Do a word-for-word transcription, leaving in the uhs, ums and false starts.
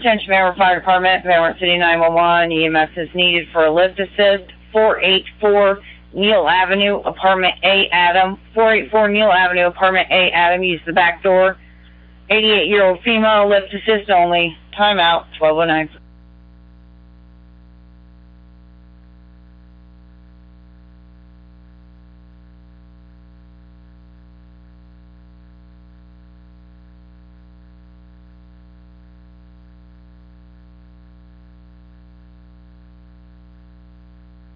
Attention, Van Fire Department, Van City nine one one, E M S is needed for a lift assist, four eighty-four Neal Avenue, Apartment A, Adam, four eighty-four Neal Avenue, Apartment A, Adam, use the back door, eighty-eight-year-old female, lift assist only, timeout, twelve oh nine.